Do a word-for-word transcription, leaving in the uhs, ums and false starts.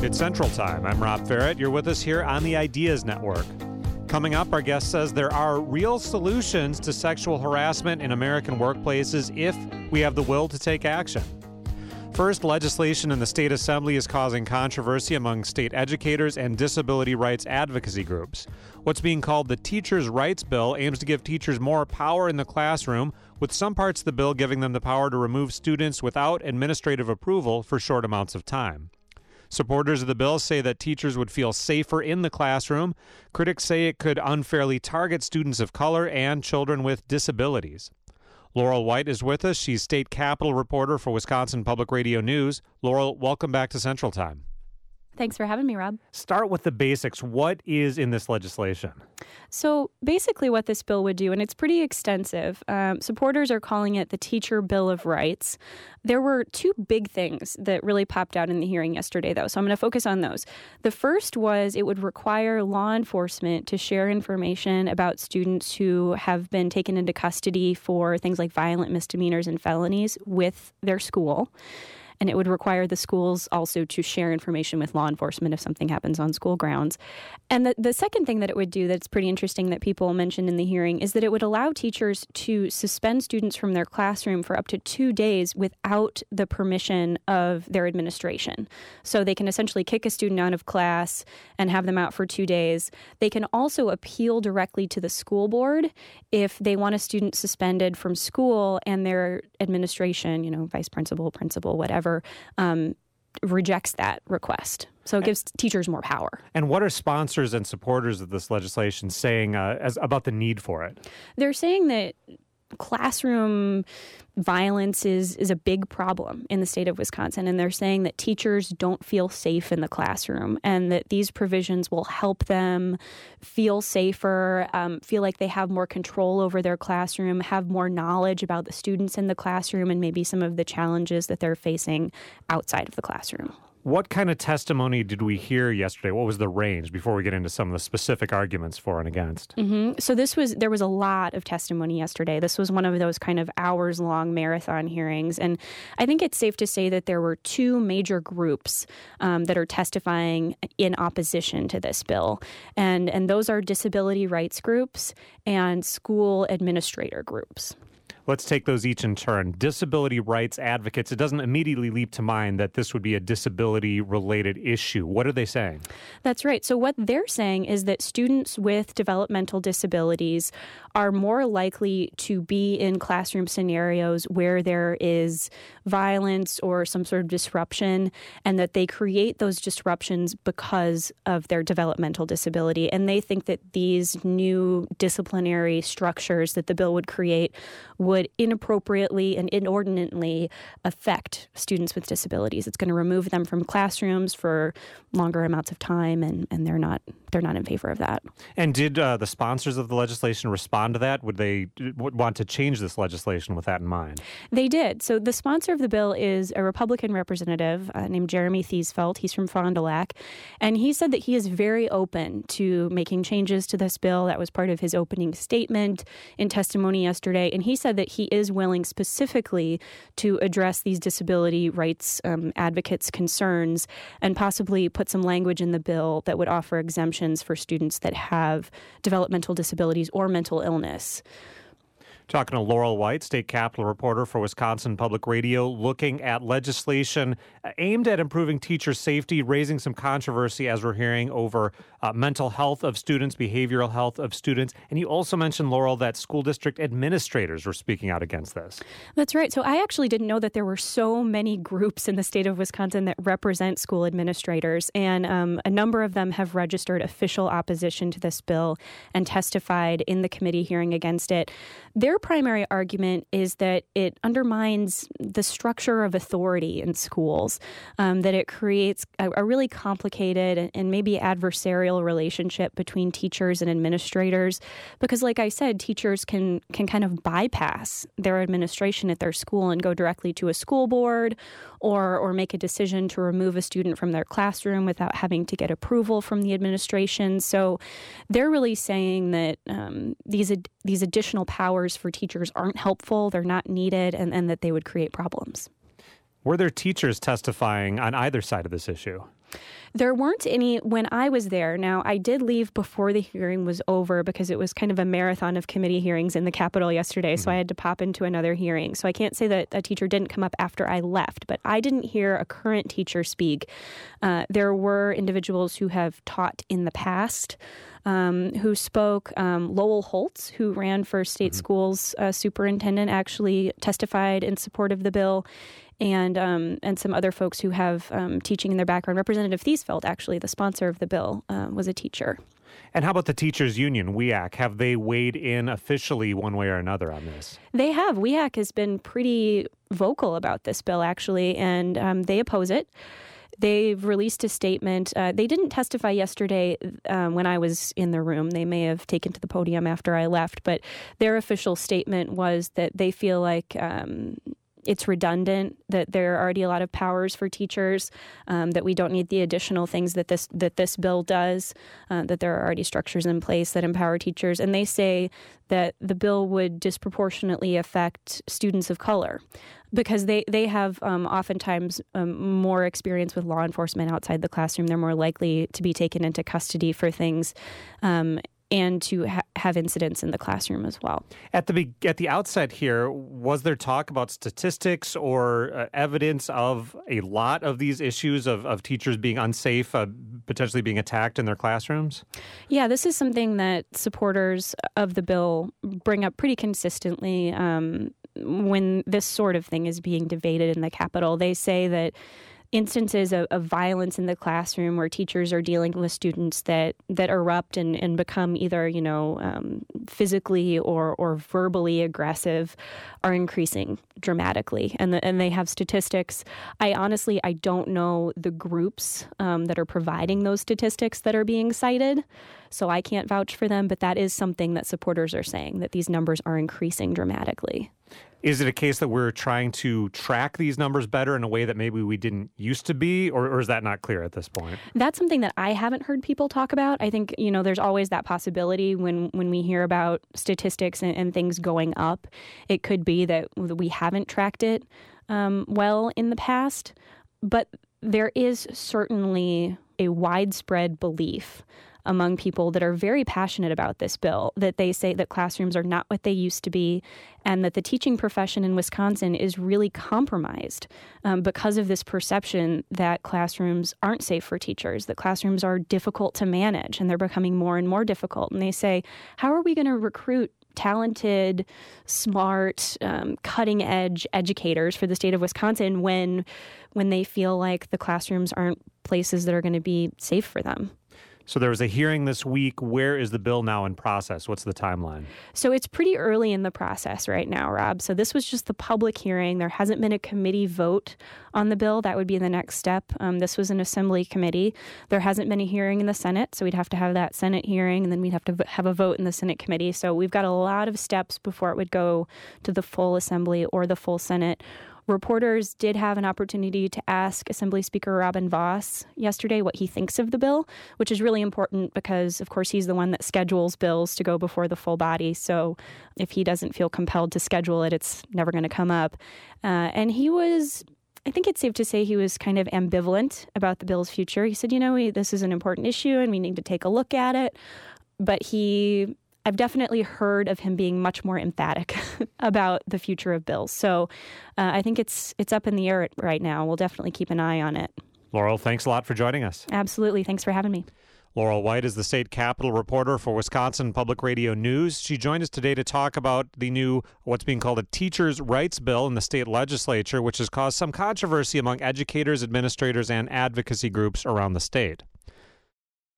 It's Central Time. I'm Rob Ferrett. You're with us here on the Ideas Network. Coming up, our guest says there are real solutions to sexual harassment in American workplaces if we have the will to take action. First, legislation in the state assembly is causing controversy among state educators and disability rights advocacy groups. What's being called the Teachers' Rights Bill aims to give teachers more power in the classroom, with some parts of the bill giving them the power to remove students without administrative approval for short amounts of time. Supporters of the bill say that teachers would feel safer in the classroom. Critics say it could unfairly target students of color and children with disabilities. Laurel White is with us. She's state capitol reporter for Wisconsin Public Radio News. Laurel, welcome back to Central Time. Thanks for having me, Rob. Start with the basics. What is in this legislation? So basically what this bill would do, and it's pretty extensive, um, supporters are calling it the Teacher Bill of Rights. There were two big things that really popped out in the hearing yesterday, though, so I'm going to focus on those. The first was it would require law enforcement to share information about students who have been taken into custody for things like violent misdemeanors and felonies with their school. And it would require the schools also to share information with law enforcement if something happens on school grounds. And the, the second thing that it would do that's pretty interesting that people mentioned in the hearing is that it would allow teachers to suspend students from their classroom for up to two days without the permission of their administration. So they can essentially kick a student out of class and have them out for two days. They can also appeal directly to the school board if they want a student suspended from school and their administration, you know, vice principal, principal, whatever, Um, rejects that request. So it gives teachers more power. And what are sponsors and supporters of this legislation saying uh, as, about the need for it? They're saying that classroom violence is is a big problem in the state of Wisconsin, and they're saying that teachers don't feel safe in the classroom and that these provisions will help them feel safer, um, feel like they have more control over their classroom, have more knowledge about the students in the classroom and maybe some of the challenges that they're facing outside of the classroom. What kind of testimony did we hear yesterday? What was the range before we get into some of the specific arguments for and against? Mm-hmm. So this was there was a lot of testimony yesterday. This was one of those kind of hours-long marathon hearings. And I think it's safe to say that there were two major groups um, that are testifying in opposition to this bill. And, and those are disability rights groups and school administrator groups. Let's take those each in turn. Disability rights advocates, it doesn't immediately leap to mind that this would be a disability-related issue. What are they saying? That's right. So what they're saying is that students with developmental disabilities are more likely to be in classroom scenarios where there is violence or some sort of disruption, and that they create those disruptions because of their developmental disability. And they think that these new disciplinary structures that the bill would create would inappropriately and inordinately affect students with disabilities. It's going to remove them from classrooms for longer amounts of time, and, and they're not they're not in favor of that. And did uh, the sponsors of the legislation respond to that? Would they would want to change this legislation with that in mind? They did. So the sponsor of the bill is a Republican representative uh, named Jeremy Thiesfeld. He's from Fond du Lac, and he said that he is very open to making changes to this bill. That was part of his opening statement in testimony yesterday, and he said that he is willing specifically to address these disability rights um, advocates' concerns and possibly put some language in the bill that would offer exemptions for students that have developmental disabilities or mental illness. Talking to Laurel White, state capitol reporter for Wisconsin Public Radio, looking at legislation aimed at improving teacher safety, raising some controversy, as we're hearing, over uh, mental health of students, behavioral health of students. And you also mentioned, Laurel, that school district administrators were speaking out against this. That's right. So I actually didn't know that there were so many groups in the state of Wisconsin that represent school administrators. And um, a number of them have registered official opposition to this bill and testified in the committee hearing against it. Their primary argument is that it undermines the structure of authority in schools, um, that it creates a, a really complicated and, and maybe adversarial relationship between teachers and administrators. Because, like I said, teachers can can kind of bypass their administration at their school and go directly to a school board or or make a decision to remove a student from their classroom without having to get approval from the administration. So they're really saying that um, these ad- these additional powers for teachers aren't helpful, they're not needed, and, and that they would create problems. Were there teachers testifying on either side of this issue? There weren't any when I was there. Now, I did leave before the hearing was over because it was kind of a marathon of committee hearings in the Capitol yesterday, mm-hmm. so I had to pop into another hearing. So I can't say that a teacher didn't come up after I left, but I didn't hear a current teacher speak. Uh, there were individuals who have taught in the past um, who spoke. Um, Lowell Holtz, who ran for state mm-hmm. schools uh, superintendent, actually testified in support of the bill. And um, and some other folks who have um, teaching in their background. Representative Thiesfeld, actually, the sponsor of the bill, uh, was a teacher. And how about the teachers union, W E A C? Have they weighed in officially one way or another on this? They have. W E A C has been pretty vocal about this bill, actually, and um, they oppose it. They've released a statement. Uh, they didn't testify yesterday um, when I was in the room. They may have taken to the podium after I left, but their official statement was that they feel like Um, it's redundant, that there are already a lot of powers for teachers, um, that we don't need the additional things that this that this bill does, uh, that there are already structures in place that empower teachers. And they say that the bill would disproportionately affect students of color because they, they have um, oftentimes um, more experience with law enforcement outside the classroom. They're more likely to be taken into custody for things um and to ha- have incidents in the classroom as well. At the be- at the outset here, was there talk about statistics or uh, evidence of a lot of these issues of, of teachers being unsafe, uh, potentially being attacked in their classrooms? Yeah, this is something that supporters of the bill bring up pretty consistently um, when this sort of thing is being debated in the Capitol. They say that instances of, of violence in the classroom where teachers are dealing with students that, that erupt and, and become either, you know, um, physically or, or verbally aggressive are increasing dramatically. And the, and they have statistics. I honestly, I don't know the groups um, that are providing those statistics that are being cited, so I can't vouch for them, but that is something that supporters are saying, that these numbers are increasing dramatically. Is it a case that we're trying to track these numbers better in a way that maybe we didn't used to be, or, or is that not clear at this point? That's something that I haven't heard people talk about. I think, you know, there's always that possibility when, when we hear about statistics and, and things going up. It could be that we haven't tracked it um, well in the past, but there is certainly a widespread belief among people that are very passionate about this bill, that they say that classrooms are not what they used to be, and that the teaching profession in Wisconsin is really compromised um, because of this perception that classrooms aren't safe for teachers, that classrooms are difficult to manage, and they're becoming more and more difficult. And they say, how are we going to recruit talented, smart, um, cutting-edge educators for the state of Wisconsin when when they feel like the classrooms aren't places that are going to be safe for them? So there was a hearing this week. Where is the bill now in process? What's the timeline? So it's pretty early in the process right now, Rob. So this was just the public hearing. There hasn't been a committee vote on the bill. That would be the next step. Um, this was an assembly committee. There hasn't been a hearing in the Senate, so we'd have to have that Senate hearing, and then we'd have to have a vote in the Senate committee. So we've got a lot of steps before it would go to the full assembly or the full Senate. Reporters did have an opportunity to ask Assembly Speaker Robin Vos yesterday what he thinks of the bill, which is really important because, of course, he's the one that schedules bills to go before the full body. So if he doesn't feel compelled to schedule it, it's never going to come up. Uh, and he was, I think it's safe to say he was kind of ambivalent about the bill's future. He said, you know, we, this is an important issue and we need to take a look at it. But he... I've definitely heard of him being much more emphatic about the future of bills. So uh, I think it's it's up in the air right now. We'll definitely keep an eye on it. Laurel, thanks a lot for joining us. Absolutely. Thanks for having me. Laurel White is the state capitol reporter for Wisconsin Public Radio News. She joined us today to talk about the new, what's being called a teachers' rights bill in the state legislature, which has caused some controversy among educators, administrators, and advocacy groups around the state.